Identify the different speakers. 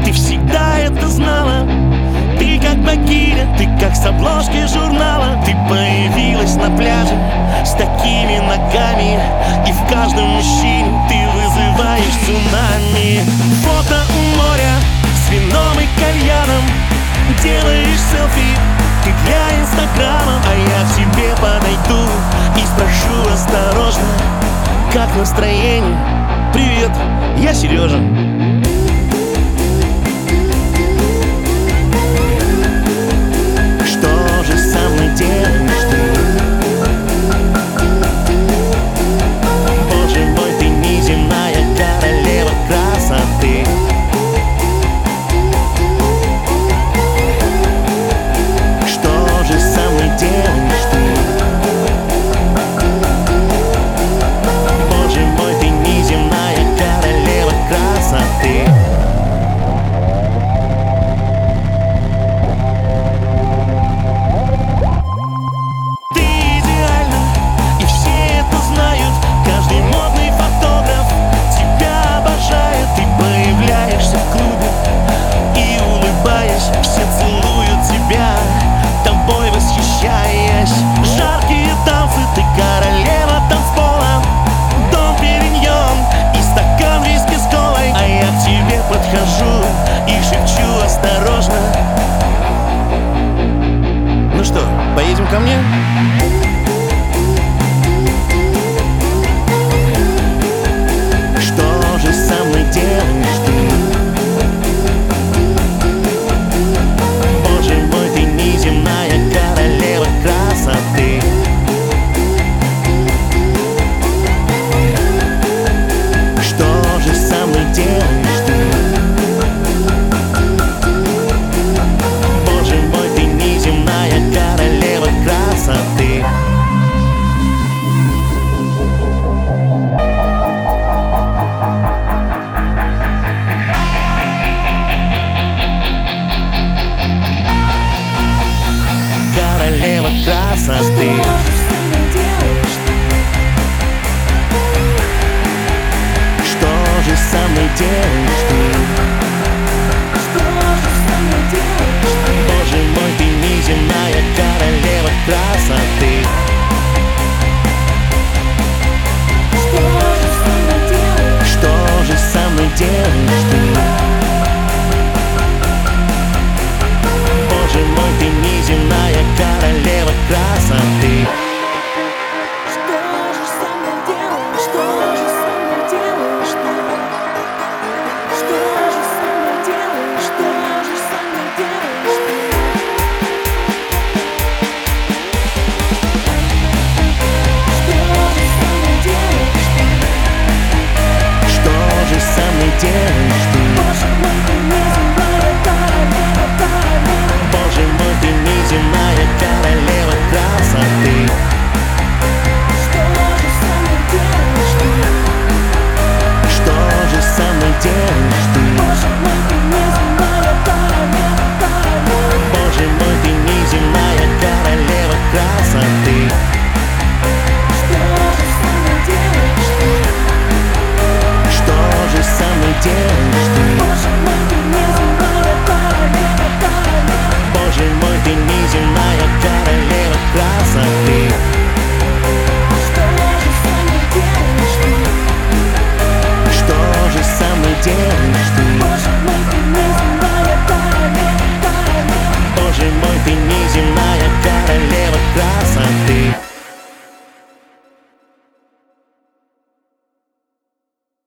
Speaker 1: Ты всегда это знала. Ты как богиня, ты как с обложки журнала. Ты появилась на пляже с такими ногами, и в каждом мужчине ты вызываешь цунами. Фото у моря с вином и кальяном, делаешь селфи ты для инстаграма. А я к тебе подойду и спрошу осторожно: как настроение? Привет, я Сережа. Что же со мной делаешь ты? Боже мой, ты неземная королева красоты. Что же со мной делаешь ты? Боже мой, ты неземная королева красоты. Жаркие танцы, ты королева танцпола. Дом Периньон и стакан виски с колой. А я к тебе подхожу и шепчу осторожно: ну что, поедем ко мне? Что же со мной делаешь ты? Боже мой, ты неземная королева красоты. Что же со мной делаешь ты? Боже мой, ты неземная королева красоты. Королева красоты. Что же со мной делаешь ты? Боже мой, ты неземная королева красоты. Что же со мной делаешь ты? Боже мой, ты неземная королева красоты.
Speaker 2: Что же со мной делаешь? Что же со мной делаешь ты? Что же со мной делаешь? Что же со мной делаешь ты?
Speaker 1: Что же со мной делаешь ты?
Speaker 2: Боже мой, ты неземная королева, королева.
Speaker 1: Боже мой, ты неземная королева красоты.
Speaker 2: Что же со мной делаешь ты?
Speaker 1: Что же со мной делаешь ты?
Speaker 2: Боже мой, ты неземная королева, королева.
Speaker 1: Боже мой, ты неземная королева красоты.
Speaker 2: Что же со мной делаешь ты?
Speaker 1: Что же со мной делаешь ты?
Speaker 2: Боже мой, ты неземная королева, королева.
Speaker 1: Боже мой, ты неземная королева красоты.
Speaker 2: Что же со мной делаешь ты?
Speaker 1: Что же со мной делаешь ты?